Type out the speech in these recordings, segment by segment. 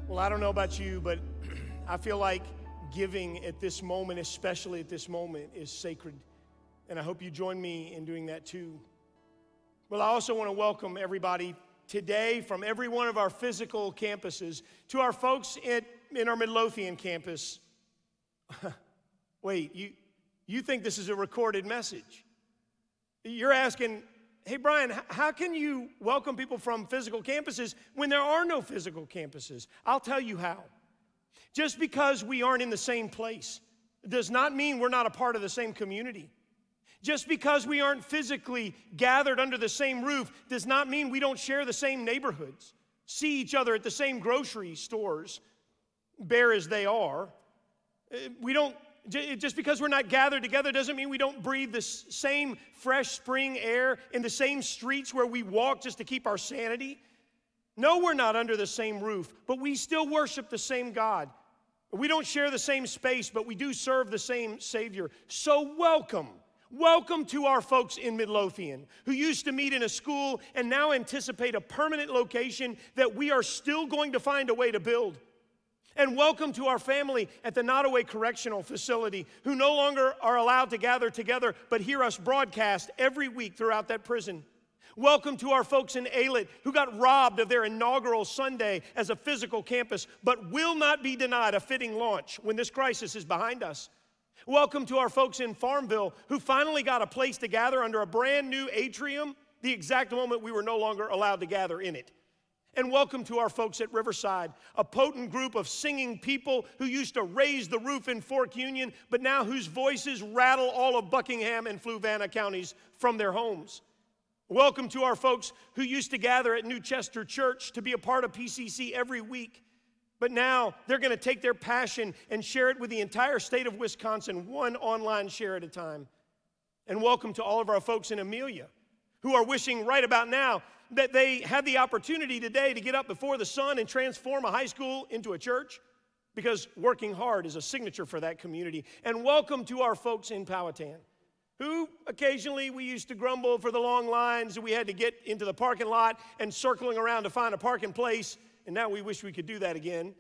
Well, I don't know about you, but I feel like giving at this moment, especially at this moment, is sacred. And I hope you join me in doing that too. Well, I also want to welcome everybody today from every one of our physical campuses to our folks in our Midlothian campus. Wait, you think this is a recorded message? You're asking, hey, Brian, how can you welcome people from physical campuses when there are no physical campuses? I'll tell you how. Just because we aren't in the same place does not mean we're not a part of the same community. Just because we aren't physically gathered under the same roof does not mean we don't share the same neighborhoods, see each other at the same grocery stores, bare as they are. Just because we're not gathered together doesn't mean we don't breathe the same fresh spring air in the same streets where we walk just to keep our sanity. No, we're not under the same roof, but we still worship the same God. We don't share the same space, but we do serve the same Savior. So welcome. Welcome to our folks in Midlothian who used to meet in a school and now anticipate a permanent location that we are still going to find a way to build. And welcome to our family at the Nottoway Correctional Facility who no longer are allowed to gather together but hear us broadcast every week throughout that prison. Welcome to our folks in Aylett who got robbed of their inaugural Sunday as a physical campus but will not be denied a fitting launch when this crisis is behind us. Welcome to our folks in Farmville who finally got a place to gather under a brand new atrium the exact moment we were no longer allowed to gather in it. And welcome to our folks at Riverside, a potent group of singing people who used to raise the roof in Fork Union, but now whose voices rattle all of Buckingham and Fluvanna counties from their homes. Welcome to our folks who used to gather at New Chester Church to be a part of PCC every week, but now they're going to take their passion and share it with the entire state of Wisconsin, one online share at a time. And welcome to all of our folks in Amelia who are wishing right about now that they had the opportunity today to get up before the sun and transform a high school into a church, because working hard is a signature for that community. And welcome to our folks in Powhatan, who occasionally we used to grumble for the long lines and we had to get into the parking lot and circling around to find a parking place, and now we wish we could do that again.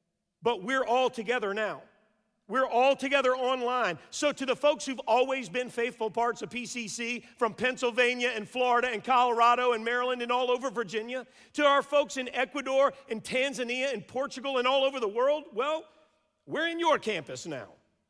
But we're all together now. We're all together online. So to the folks who've always been faithful parts of PCC from Pennsylvania and Florida and Colorado and Maryland and all over Virginia, to our folks in Ecuador and Tanzania and Portugal and all over the world, well, we're in your campus now.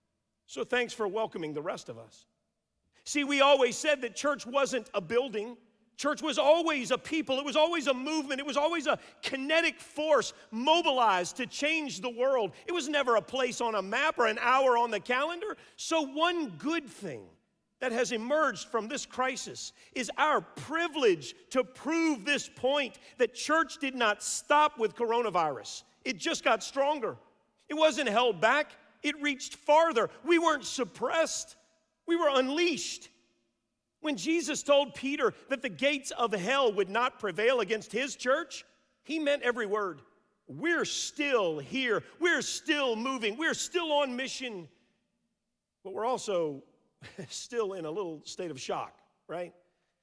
So thanks for welcoming the rest of us. See, we always said that church wasn't a building. Church was always a people. It was always a movement. It was always a kinetic force mobilized to change the world. It was never a place on a map or an hour on the calendar. So one good thing that has emerged from this crisis is our privilege to prove this point that church did not stop with coronavirus. It just got stronger. It wasn't held back. It reached farther. We weren't suppressed. We were unleashed. When Jesus told Peter that the gates of hell would not prevail against his church, he meant every word. We're still here. We're still moving. We're still on mission. But we're also still in a little state of shock, right?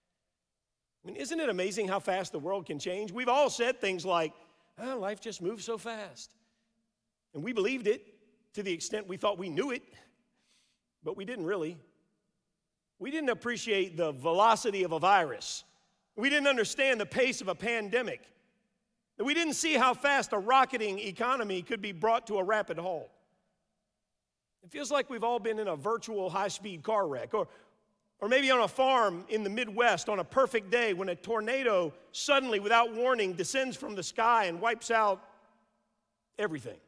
I mean, isn't it amazing how fast the world can change? We've all said things like, oh, life just moves so fast. And we believed it to the extent we thought we knew it, but we didn't really. We didn't appreciate the velocity of a virus. We didn't understand the pace of a pandemic. We didn't see how fast a rocketing economy could be brought to a rapid halt. It feels like we've all been in a virtual high-speed car wreck, or maybe on a farm in the Midwest on a perfect day when a tornado suddenly, without warning, descends from the sky and wipes out everything.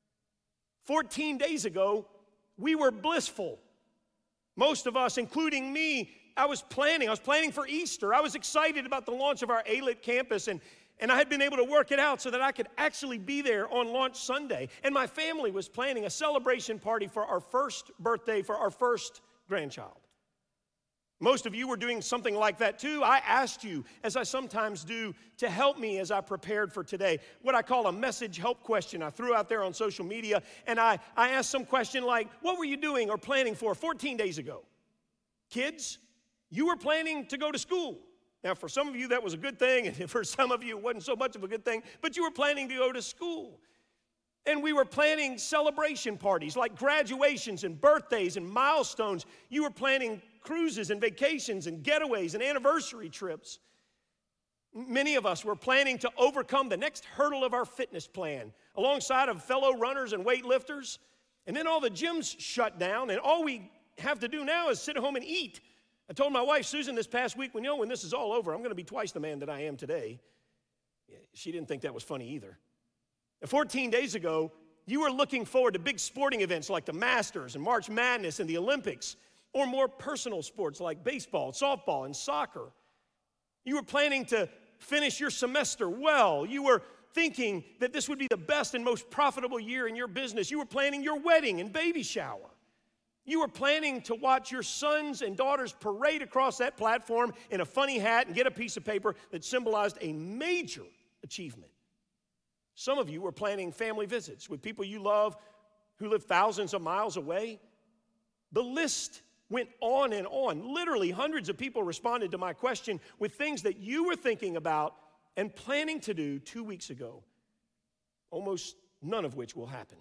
14 days ago, we were blissful. Most of us, including me, I was planning for Easter. I was excited about the launch of our Aylett campus, and I had been able to work it out so that I could actually be there on launch Sunday. And my family was planning a celebration party for our first birthday for our first grandchild. Most of you were doing something like that too. I asked you, as I sometimes do, to help me as I prepared for today. What I call a message help question I threw out there on social media, and I asked some question like, what were you doing or planning for 14 days ago? Kids, you were planning to go to school. Now, for some of you, that was a good thing, and for some of you, it wasn't so much of a good thing, but you were planning to go to school. And we were planning celebration parties like graduations and birthdays and milestones. You were planning cruises and vacations and getaways and anniversary trips. Many of us were planning to overcome the next hurdle of our fitness plan alongside of fellow runners and weightlifters. And then all the gyms shut down, and all we have to do now is sit at home and eat. I told my wife, Susan, this past week, when this is all over, I'm going to be twice the man that I am today. She didn't think that was funny either. 14 days ago, you were looking forward to big sporting events like the Masters and March Madness and the Olympics, or more personal sports like baseball, softball, and soccer. You were planning to finish your semester well. You were thinking that this would be the best and most profitable year in your business. You were planning your wedding and baby shower. You were planning to watch your sons and daughters parade across that platform in a funny hat and get a piece of paper that symbolized a major achievement. Some of you were planning family visits with people you love who live thousands of miles away. The list went on and on. Literally, hundreds of people responded to my question with things that you were thinking about and planning to do 2 weeks ago, almost none of which will happen.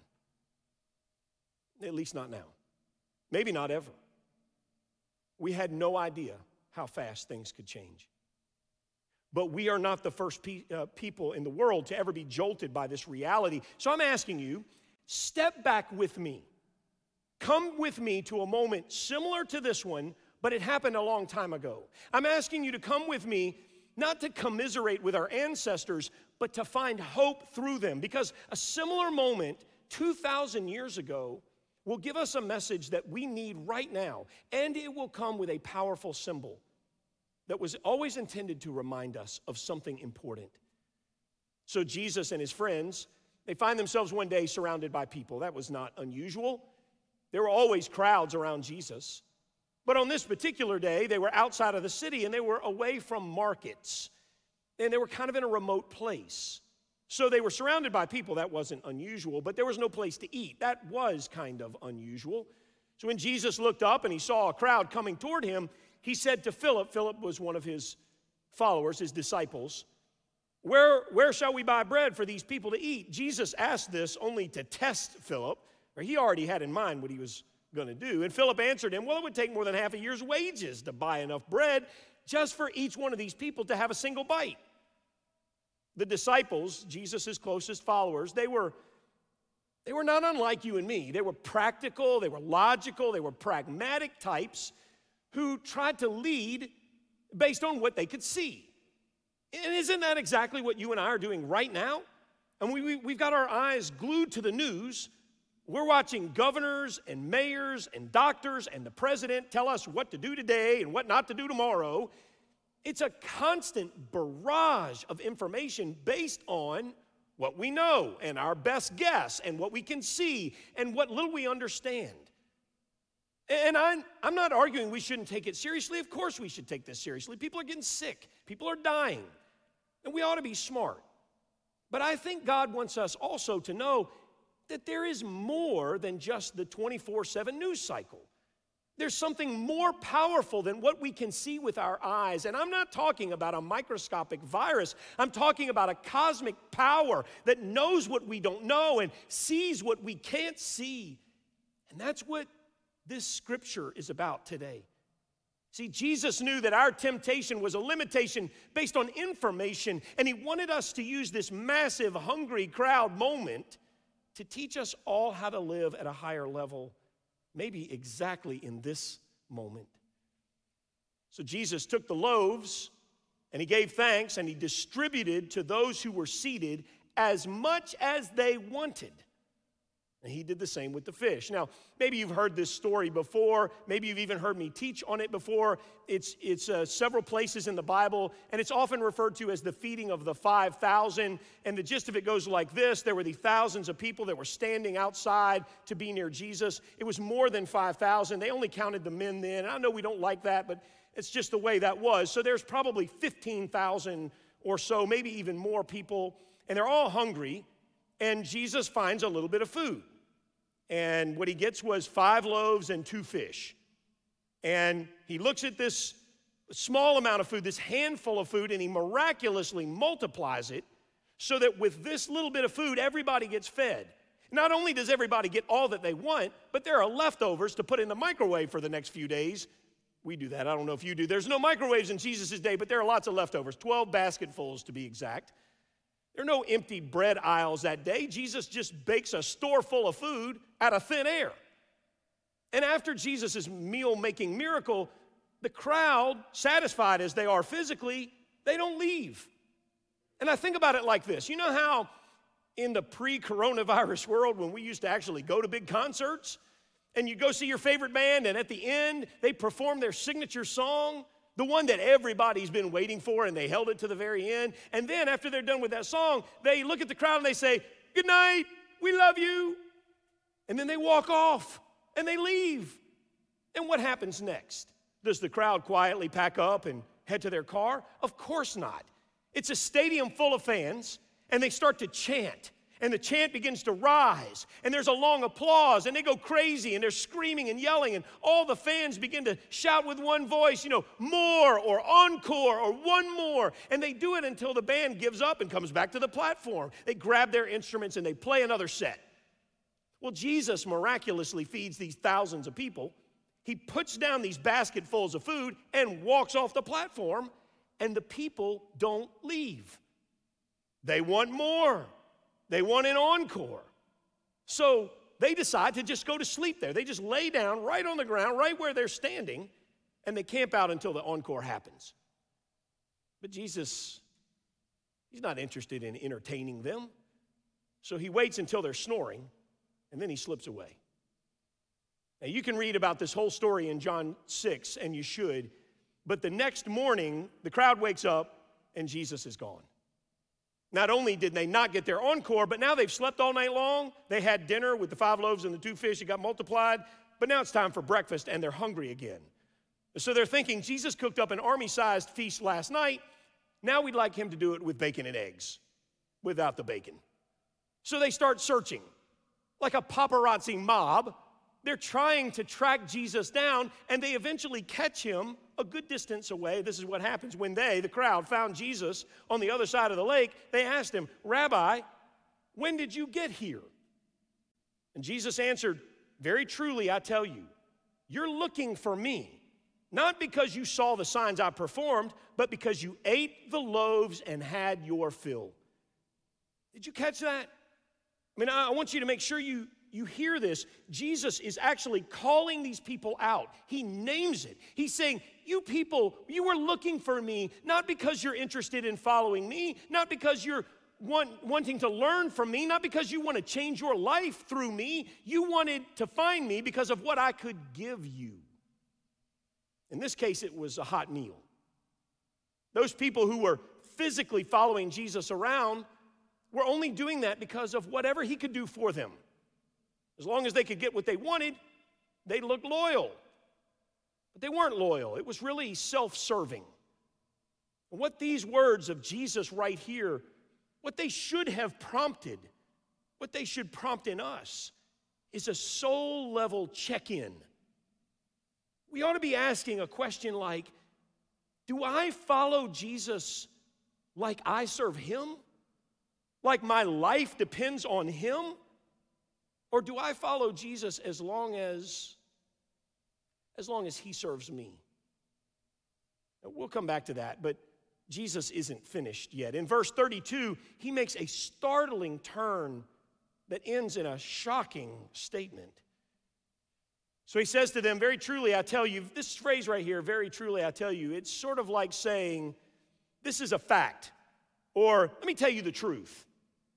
At least not now. Maybe not ever. We had no idea how fast things could change. But we are not the first people in the world to ever be jolted by this reality. So I'm asking you, step back with me. Come with me to a moment similar to this one, but it happened a long time ago. I'm asking you to come with me, not to commiserate with our ancestors, but to find hope through them. Because a similar moment 2,000 years ago will give us a message that we need right now, and it will come with a powerful symbol that was always intended to remind us of something important. So Jesus and his friends, they find themselves one day surrounded by people. That was not unusual. There were always crowds around Jesus. But on this particular day, they were outside of the city and they were away from markets. And they were kind of in a remote place. So they were surrounded by people. That wasn't unusual, but there was no place to eat. That was kind of unusual. So when Jesus looked up and he saw a crowd coming toward him, he said to Philip was one of his followers, his disciples, where shall we buy bread for these people to eat? Jesus asked this only to test Philip, or he already had in mind what he was going to do. And Philip answered him, well, it would take more than half a year's wages to buy enough bread just for each one of these people to have a single bite. The disciples, Jesus' closest followers, they were not unlike you and me. They were practical, they were logical, they were pragmatic types who tried to lead based on what they could see. And isn't that exactly what you and I are doing right now? And we've got our eyes glued to the news. We're watching governors and mayors and doctors and the president tell us what to do today and what not to do tomorrow. It's a constant barrage of information based on what we know and our best guess and what we can see and what little we understand. And I'm not arguing we shouldn't take it seriously. Of course we should take this seriously. People are getting sick. People are dying. And we ought to be smart. But I think God wants us also to know that there is more than just the 24/7 news cycle. There's something more powerful than what we can see with our eyes. And I'm not talking about a microscopic virus. I'm talking about a cosmic power that knows what we don't know and sees what we can't see. And that's what this scripture is about today. See, Jesus knew that our temptation was a limitation based on information, and he wanted us to use this massive, hungry crowd moment to teach us all how to live at a higher level, maybe exactly in this moment. So Jesus took the loaves, and he gave thanks, and he distributed to those who were seated as much as they wanted. And he did the same with the fish. Now, maybe you've heard this story before. Maybe you've even heard me teach on it before. It's several places in the Bible, and it's often referred to as the feeding of the 5,000. And the gist of it goes like this. There were the thousands of people that were standing outside to be near Jesus. It was more than 5,000. They only counted the men then. I know we don't like that, but it's just the way that was. So there's probably 15,000 or so, maybe even more people, and they're all hungry, and Jesus finds a little bit of food. And what he gets was 5 loaves and 2 fish. And he looks at this small amount of food, this handful of food, and he miraculously multiplies it so that with this little bit of food, everybody gets fed. not only does everybody get all that they want, but there are leftovers to put in the microwave for the next few days. We do that. I don't know if you do. There's no microwaves in Jesus' day, but there are lots of leftovers, 12 basketfuls to be exact. There are no empty bread aisles that day. Jesus just bakes a store full of food out of thin air. And after Jesus' meal-making miracle, the crowd, satisfied as they are physically, they don't leave. And I think about it like this. You know how in the pre-coronavirus world, when we used to actually go to big concerts, and you go see your favorite band, and at the end, they perform their signature song, the one that everybody's been waiting for, and they held it to the very end. And then after they're done with that song, they look at the crowd and they say, "Good night, we love you." And then they walk off, and they leave. And what happens next? Does the crowd quietly pack up and head to their car? Of course not. It's a stadium full of fans, and they start to chant. And the chant begins to rise, and there's a long applause, and they go crazy, and they're screaming and yelling, and all the fans begin to shout with one voice, more or encore or one more. And they do it until the band gives up and comes back to the platform. They grab their instruments and they play another set. Well, Jesus miraculously feeds these thousands of people. He puts down these basketfuls of food and walks off the platform, and the people don't leave. They want more. They want an encore. So they decide to just go to sleep there. They just lay down right on the ground, right where they're standing, and they camp out until the encore happens. But Jesus, he's not interested in entertaining them. So he waits until they're snoring, and then he slips away. Now, you can read about this whole story in John 6, and you should, but the next morning, the crowd wakes up, and Jesus is gone. Not only did they not get their encore, but now they've slept all night long. They had dinner with the 5 loaves and the 2 fish. It got multiplied. But now it's time for breakfast, and they're hungry again. So they're thinking, Jesus cooked up an army-sized feast last night. Now we'd like him to do it with bacon and eggs, without the bacon. So they start searching. Like a paparazzi mob, they're trying to track Jesus down, and they eventually catch him a good distance away. This is what happens when they, the crowd, found Jesus on the other side of the lake. They asked him, "Rabbi, when did you get here?" And Jesus answered, "Very truly, I tell you, you're looking for me, not because you saw the signs I performed, but because you ate the loaves and had your fill." Did you catch that? I want you to make sure you hear this. Jesus is actually calling these people out. He names it. He's saying, you people, you were looking for me, not because you're interested in following me, not because you're wanting to learn from me, not because you want to change your life through me. You wanted to find me because of what I could give you. In this case, it was a hot meal. Those people who were physically following Jesus around were only doing that because of whatever he could do for them. As long as they could get what they wanted, they looked loyal. But they weren't loyal. It was really self-serving. And what these words of Jesus right here, what they should have prompted, what they should prompt in us, is a soul-level check-in. We ought to be asking a question like, do I follow Jesus like I serve him? Like my life depends on him? Or do I follow Jesus as long as he serves me? Now, we'll come back to that, but Jesus isn't finished yet. In verse 32, he makes a startling turn that ends in a shocking statement. So he says to them, "Very truly I tell you," this phrase right here, "very truly I tell you," it's sort of like saying, this is a fact, or let me tell you the truth.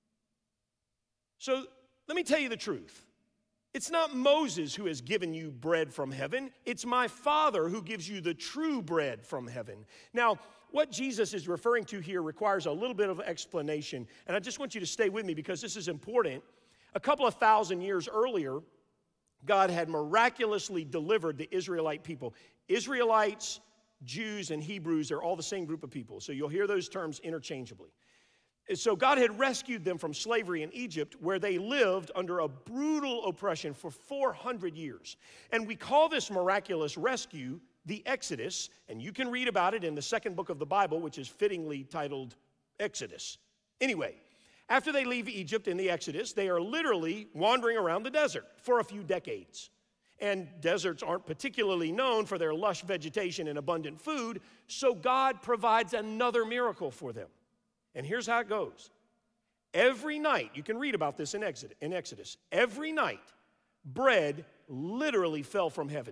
So let me tell you the truth. It's not Moses who has given you bread from heaven. It's my Father who gives you the true bread from heaven. Now, what Jesus is referring to here requires a little bit of explanation, and I just want you to stay with me because this is important. A couple of thousand years earlier, God had miraculously delivered the Israelite people. Israelites, Jews, and Hebrews, they're all the same group of people, so you'll hear those terms interchangeably. So God had rescued them from slavery in Egypt, where they lived under a brutal oppression for 400 years. And we call this miraculous rescue the Exodus, and you can read about it in the second book of the Bible, which is fittingly titled Exodus. Anyway, After they leave Egypt in the Exodus, they are literally wandering around the desert for a few decades. And deserts aren't particularly known for their lush vegetation and abundant food, so God provides another miracle for them. And here's how it goes. Every night, you can read about this in Exodus, every night, bread literally fell from heaven.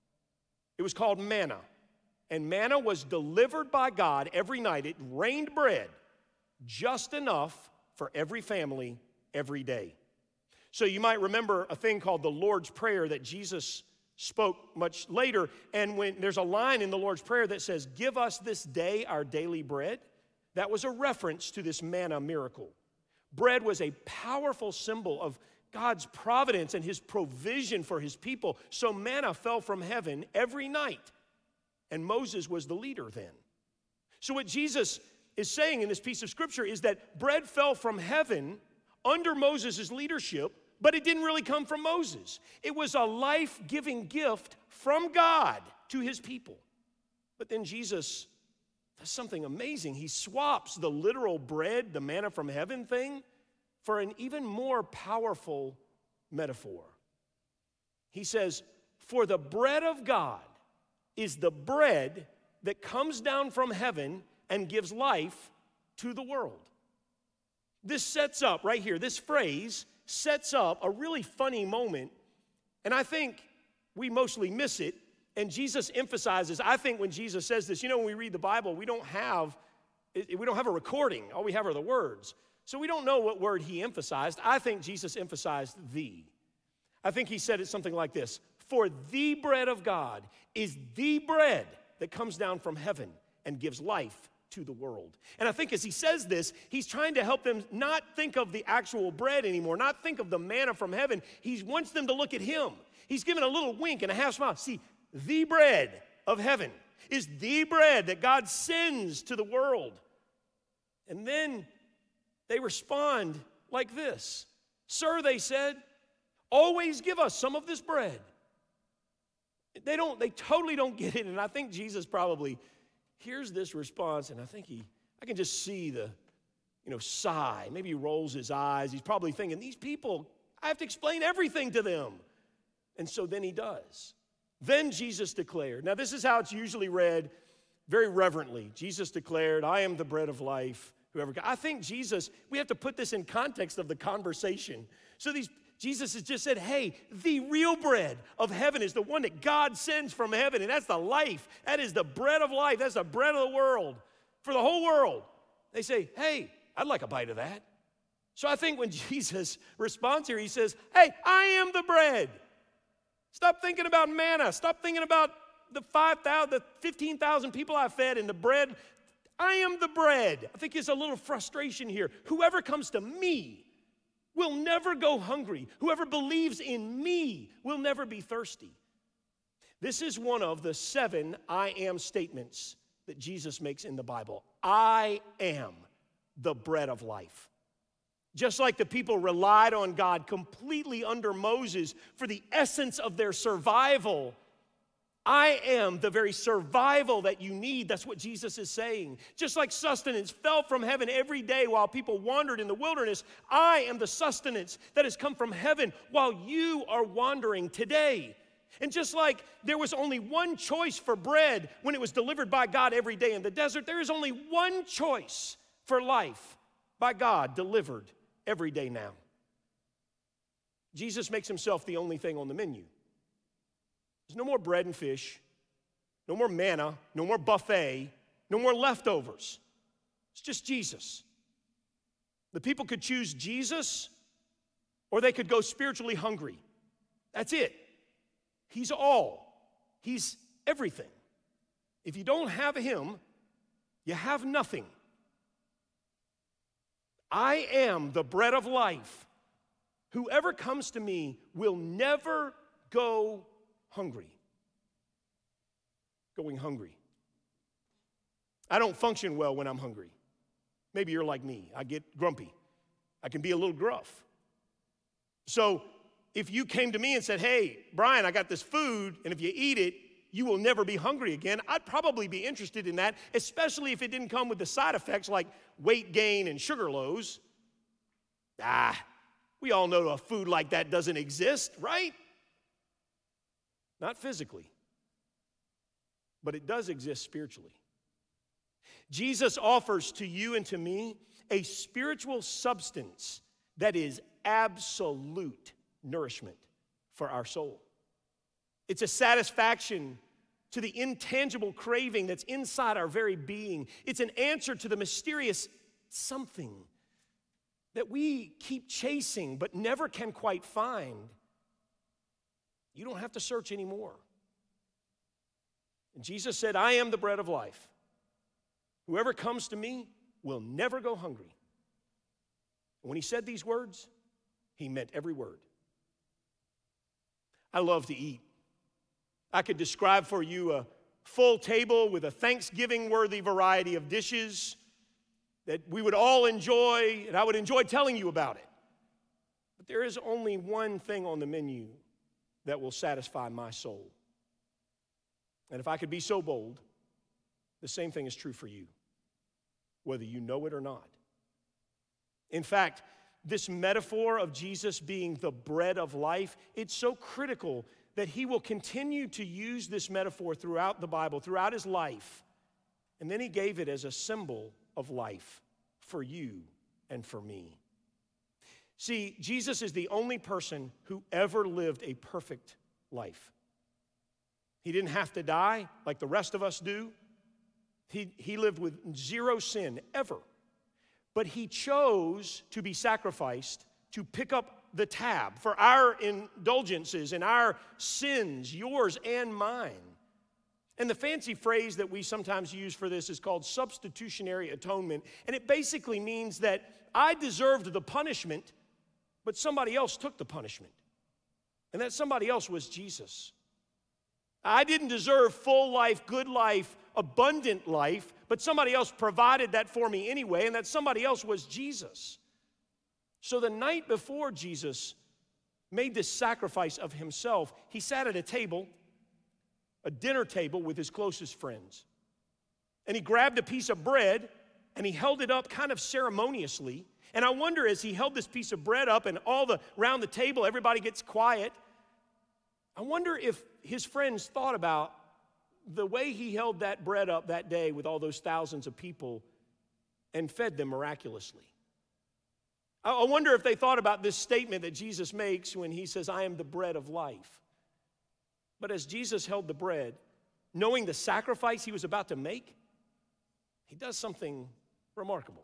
It was called manna. And manna was delivered by God every night. It rained bread, just enough for every family every day. So you might remember a thing called the Lord's Prayer that Jesus spoke much later. And when there's a line in the Lord's Prayer that says, "Give us this day our daily bread," that was a reference to this manna miracle. Bread was a powerful symbol of God's providence and his provision for his people. So manna fell from heaven every night. And Moses was the leader then. So what Jesus is saying in this piece of scripture is that bread fell from heaven under Moses' leadership, but it didn't really come from Moses. It was a life-giving gift from God to his people. But then Jesus does something amazing. He swaps the literal bread, the manna from heaven thing, for an even more powerful metaphor. He says, "For the bread of God is the bread that comes down from heaven and gives life to the world." This sets up, right here, this phrase sets up a really funny moment, and I think we mostly miss it, and Jesus emphasizes, I think when Jesus says this, when we read the Bible, we don't have a recording. All we have are the words. So we don't know what word he emphasized. I think Jesus emphasized "the." I think he said it something like this: "For the bread of God is the bread that comes down from heaven and gives life to the world." And I think as he says this, he's trying to help them not think of the actual bread anymore, not think of the manna from heaven. He wants them to look at him. He's giving a little wink and a half smile. See, the bread of heaven is the bread that God sends to the world. And then they respond like this: "Sir," they said, "always give us some of this bread." They totally don't get it. And I think Jesus probably hears this response, and I can just see the, sigh. Maybe he rolls his eyes. He's probably thinking, these people, I have to explain everything to them. And so then he does. Then Jesus declared. Now this is how it's usually read, very reverently. Jesus declared, "I am the bread of life. I think we have to put this in context of the conversation. So Jesus has just said, hey, the real bread of heaven is the one that God sends from heaven, and that's the life. That is the bread of life. That's the bread of the world, for the whole world. They say, hey, I'd like a bite of that. So I think when Jesus responds here, he says, hey, I am the bread. Stop thinking about manna. Stop thinking about the 15,000 people I fed and the bread. I am the bread. I think there's a little frustration here. Whoever comes to me will never go hungry. Whoever believes in me will never be thirsty. This is one of the 7 I am statements that Jesus makes in the Bible. I am the bread of life. Just like the people relied on God completely under Moses for the essence of their survival, I am the very survival that you need. That's what Jesus is saying. Just like sustenance fell from heaven every day while people wandered in the wilderness, I am the sustenance that has come from heaven while you are wandering today. And just like there was only one choice for bread when it was delivered by God every day in the desert, there is only one choice for life by God delivered every day now. Jesus makes himself the only thing on the menu. There's no more bread and fish, no more manna, no more buffet, no more leftovers. It's just Jesus. The people could choose Jesus, or they could go spiritually hungry. That's it. He's all. He's everything. If you don't have him, you have nothing. I am the bread of life. Whoever comes to me will never go hungry. Going hungry. I don't function well when I'm hungry. Maybe you're like me. I get grumpy. I can be a little gruff. So if you came to me and said, hey, Brian, I got this food, and if you eat it, you will never be hungry again, I'd probably be interested in that, especially if it didn't come with the side effects like weight gain and sugar lows. We all know a food like that doesn't exist, right? Not physically, but it does exist spiritually. Jesus offers to you and to me a spiritual substance that is absolute nourishment for our soul. It's a satisfaction to the intangible craving that's inside our very being. It's an answer to the mysterious something that we keep chasing but never can quite find. You don't have to search anymore. And Jesus said, I am the bread of life. Whoever comes to me will never go hungry. And when he said these words, he meant every word. I love to eat. I could describe for you a full table with a Thanksgiving-worthy variety of dishes that we would all enjoy, and I would enjoy telling you about it. But there is only one thing on the menu that will satisfy my soul. And if I could be so bold, the same thing is true for you, whether you know it or not. In fact, this metaphor of Jesus being the bread of life, it's so critical that he will continue to use this metaphor throughout the Bible, throughout his life. And then he gave it as a symbol of life for you and for me. See, Jesus is the only person who ever lived a perfect life. He didn't have to die like the rest of us do. He lived with zero sin ever. But he chose to be sacrificed to pick up the tab for our indulgences and our sins, yours and mine. And the fancy phrase that we sometimes use for this is called substitutionary atonement. And it basically means that I deserved the punishment, but somebody else took the punishment. And that somebody else was Jesus. I didn't deserve full life, good life, abundant life, but somebody else provided that for me anyway, and that somebody else was Jesus. So the night before Jesus made this sacrifice of himself, he sat at a table, a dinner table with his closest friends. And he grabbed a piece of bread and he held it up kind of ceremoniously. And I wonder, as he held this piece of bread up and around the table, everybody gets quiet, I wonder if his friends thought about the way he held that bread up that day with all those thousands of people and fed them miraculously. I wonder if they thought about this statement that Jesus makes when he says, I am the bread of life. But as Jesus held the bread, knowing the sacrifice he was about to make, he does something remarkable.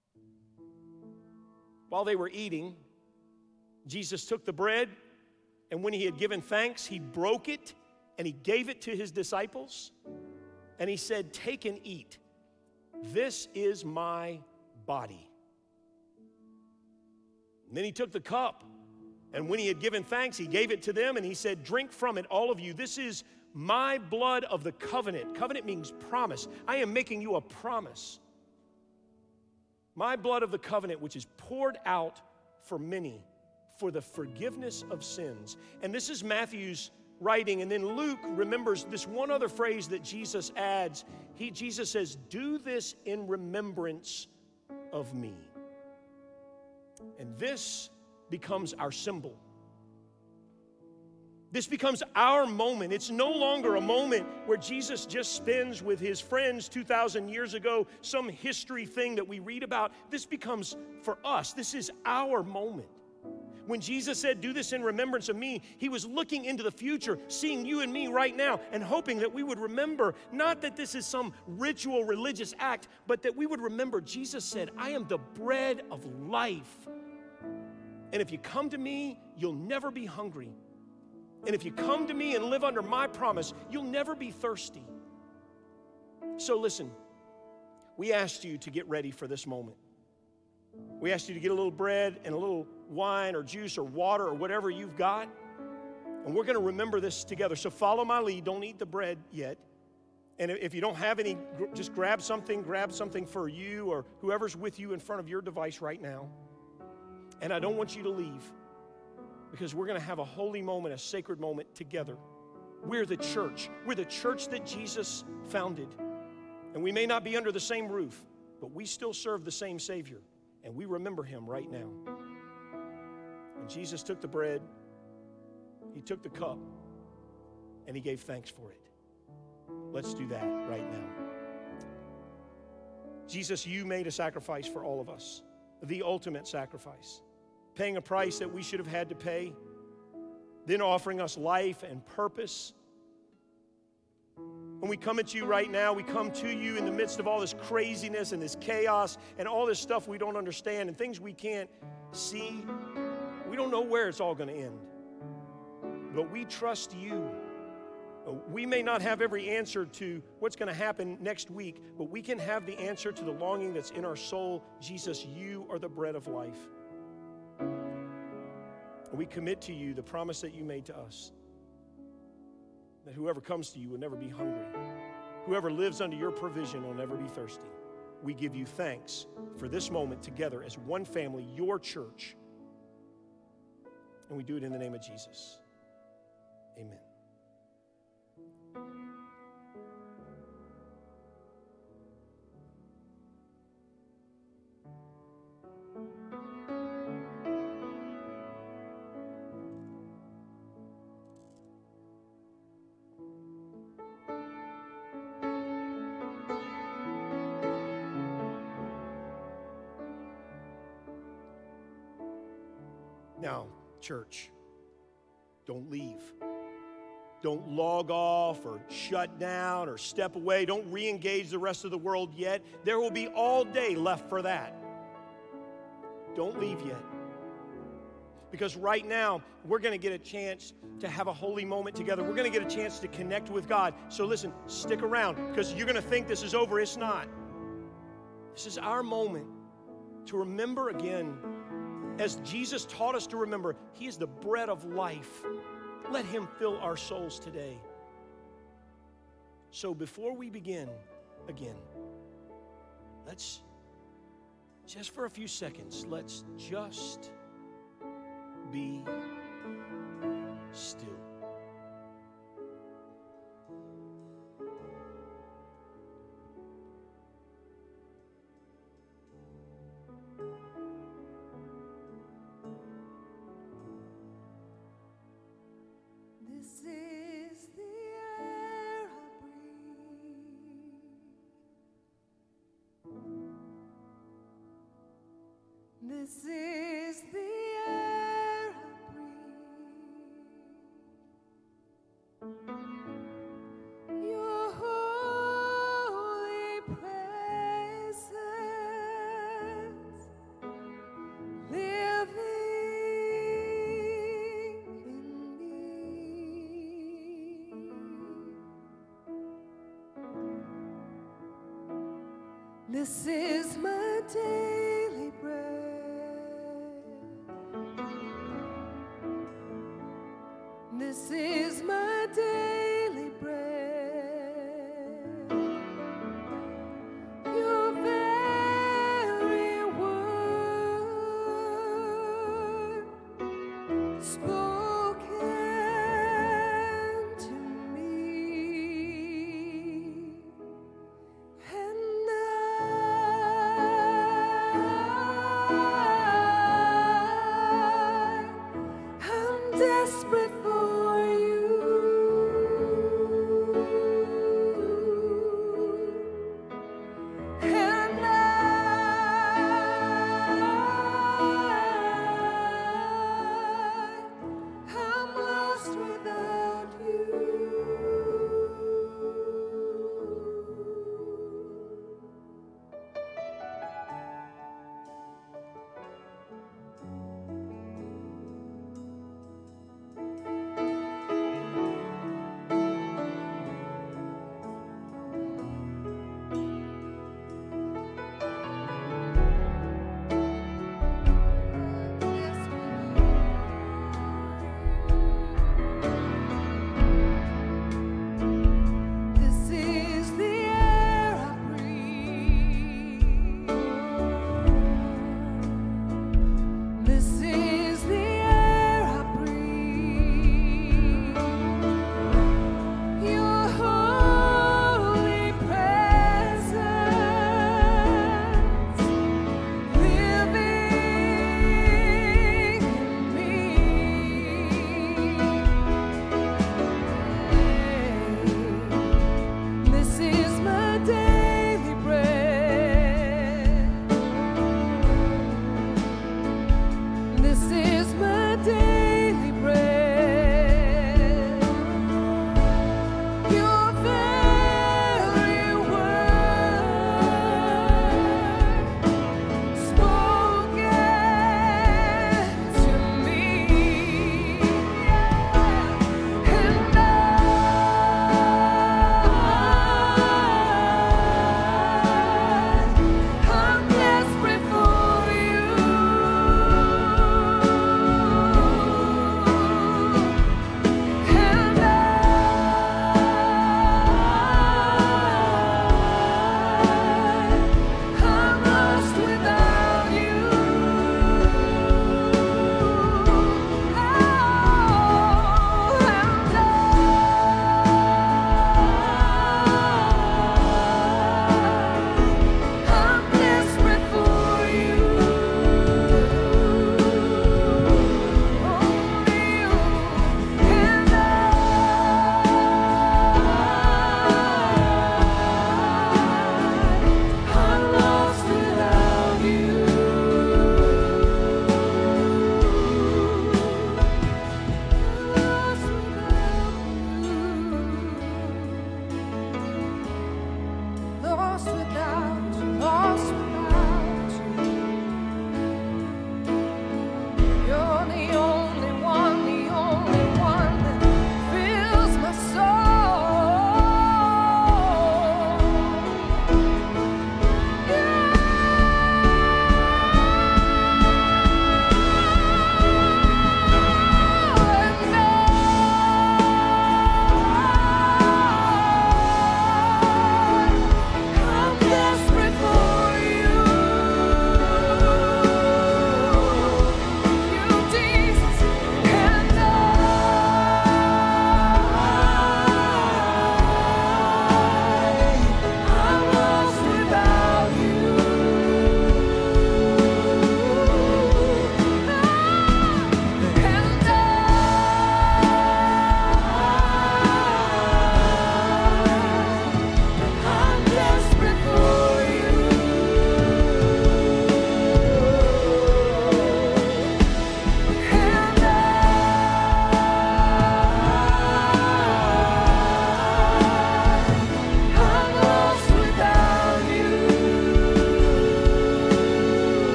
While they were eating, Jesus took the bread, and when he had given thanks, he broke it, and he gave it to his disciples, and he said, take and eat. This is my body. And then he took the cup, and when he had given thanks, he gave it to them, and he said, drink from it, all of you. This is my blood of the covenant. Covenant means promise. I am making you a promise. My blood of the covenant, which is poured out for many for the forgiveness of sins. And this is Matthew's writing, and then Luke remembers this one other phrase that Jesus adds. Jesus says, do this in remembrance of me. And this becomes our symbol. This becomes our moment. It's no longer a moment where Jesus just spends with his friends 2,000 years ago, some history thing that we read about. This becomes for us. This is our moment. When Jesus said, do this in remembrance of me, he was looking into the future, seeing you and me right now, and hoping that we would remember, not that this is some ritual religious act, but that we would remember Jesus said, I am the bread of life. And if you come to me, you'll never be hungry. And if you come to me and live under my promise, you'll never be thirsty. So listen, we asked you to get ready for this moment. We asked you to get a little bread and a little wine or juice or water or whatever you've got. And we're going to remember this together. So follow my lead. Don't eat the bread yet. And if you don't have any, just grab something for you or whoever's with you in front of your device right now. And I don't want you to leave, because we're going to have a holy moment, a sacred moment together. We're the church. We're the church that Jesus founded. And we may not be under the same roof, but we still serve the same Savior. And we remember him right now. Jesus took the bread, he took the cup, and he gave thanks for it. Let's do that right now. Jesus, you made a sacrifice for all of us, the ultimate sacrifice, paying a price that we should have had to pay, then offering us life and purpose. When we come at you right now, we come to you in the midst of all this craziness and this chaos and all this stuff we don't understand and things we can't see. We don't know where it's all going to end. But we trust you. We may not have every answer to what's going to happen next week, but we can have the answer to the longing that's in our soul. Jesus, you are the bread of life. We commit to you the promise that you made to us, that whoever comes to you will never be hungry. Whoever lives under your provision will never be thirsty. We give you thanks for this moment together as one family, your church. And we do it in the name of Jesus. Amen. Now, church, don't leave. Don't log off or shut down or step away. Don't re-engage the rest of the world yet. There will be all day left for that. Don't leave yet. Because right now, we're going to get a chance to have a holy moment together. We're going to get a chance to connect with God. So listen, stick around, because you're going to think this is over. It's not. This is our moment to remember again, as Jesus taught us to remember, He is the bread of life. Let Him fill our souls today. So before we begin again, let's just for a few seconds, let's just be still. This is the air I breathe. This is the air I breathe. Your holy presence living in me. This is my daily bread. This is my daily bread. Your very word spoken to me, and I'm desperate for you. And I'm lost without you.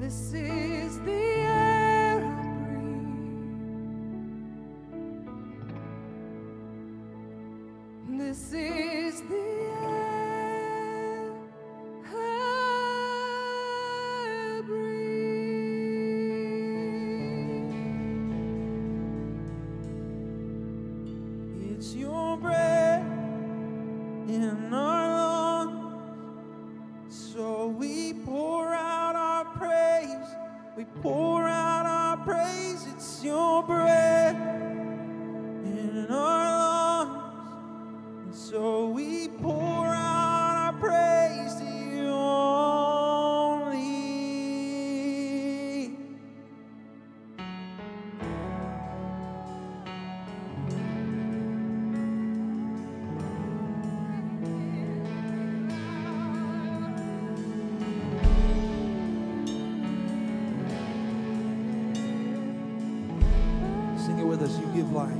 This is the air I breathe. This is the air I breathe. It's your breath in our lungs, so we pour out our praise. We pour out our praise. It's your breath in our lungs, so we pour out our praise to you only. Sing it with us. You give life.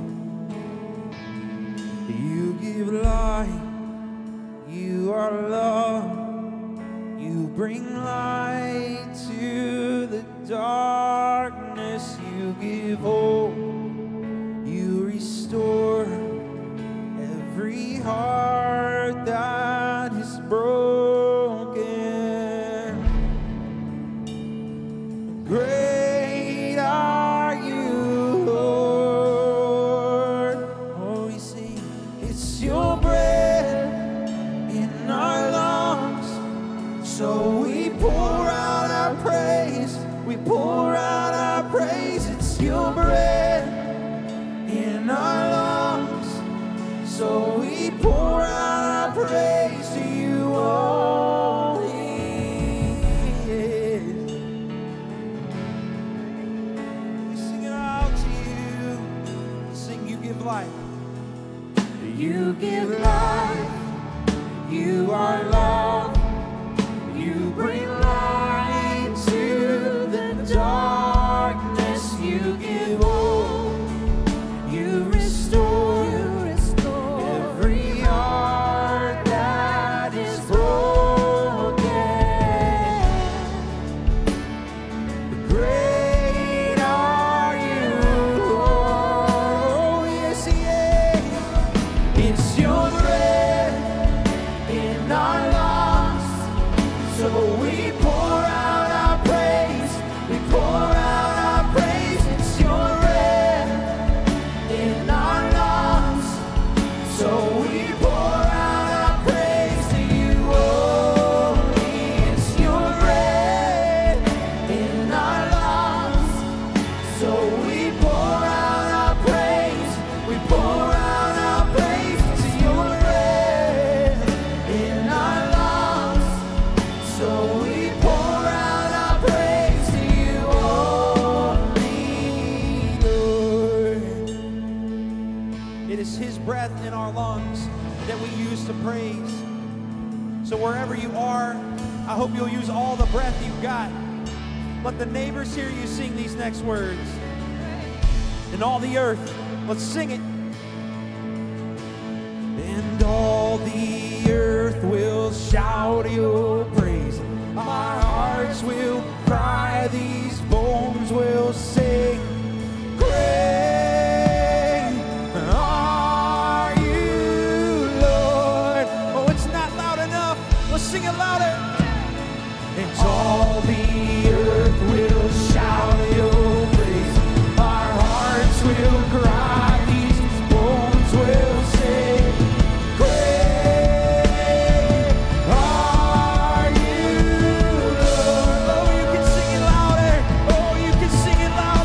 You give life. You are love. You bring light to the darkness. You give hope. You restore every heart that is broken. Great are you, Lord. Oh, we sing, it's your breath in our lungs, so we pour out our praise. We pour out our praise. It's your breath in our lungs, so we pour out our praise to you only. We sing it out to you. Sing, you give life. You give life. You are love. You bring light to the darkness. You give hope. You restore every heart that is broken. Great are you, Lord. Yes, yes. It's your breath in our lungs, so we pour out our praise. We pour out our praise. It's your breath in our lungs, so we pour out our praise to you only. It's your breath in our lungs, so we pour out our praise. We pour out our praise to your breath in our lungs, so we pour out our praise to you only, Lord. It is His breath in our lungs that we use to praise. So wherever you are, I hope you'll use all the breath you've got. Let the neighbors hear you sing these next words. And all the earth, let's sing it. And all the earth will shout your praise. Our hearts will cry, these bones will sing. Great are you, Lord. Oh, it's not loud enough. Let's sing it louder. And all the earth will shout your praise. Our hearts will cry, these bones will sing. Great are you, Lord. Oh, you can sing it louder. Oh, you can sing it louder.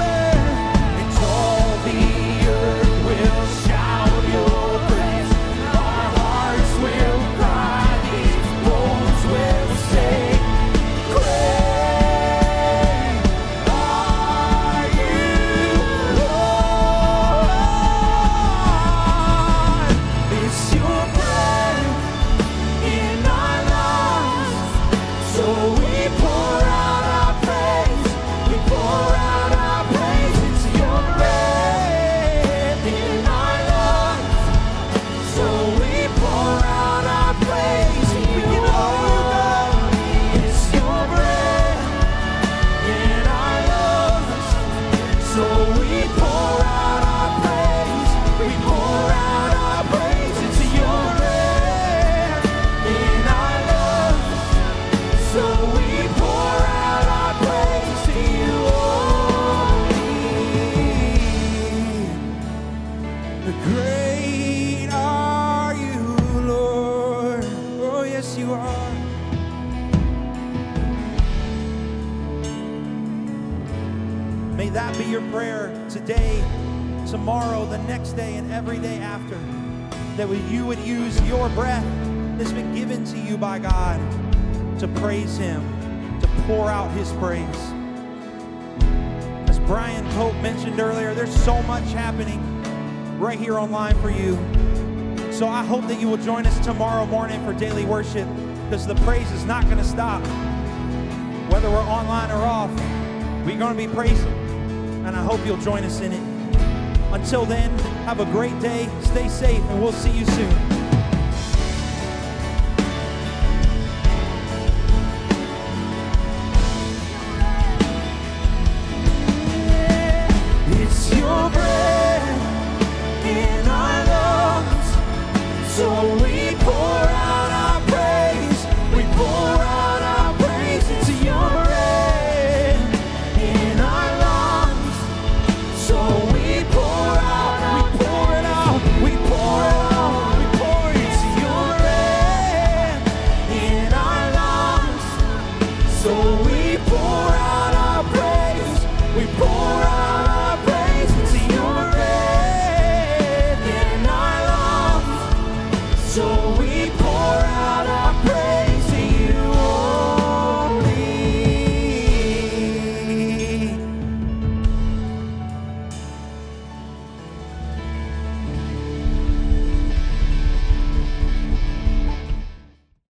that be your prayer today, tomorrow, the next day, and every day after. That you would use your breath that's been given to you by God to praise Him, to pour out His praise. As Brian Pope mentioned earlier, there's so much happening right here online for you. So I hope that you will join us tomorrow morning for daily worship, because the praise is not going to stop. Whether we're online or off, we're going to be praising, and I hope you'll join us in it. Until then, have a great day, stay safe, and we'll see you soon.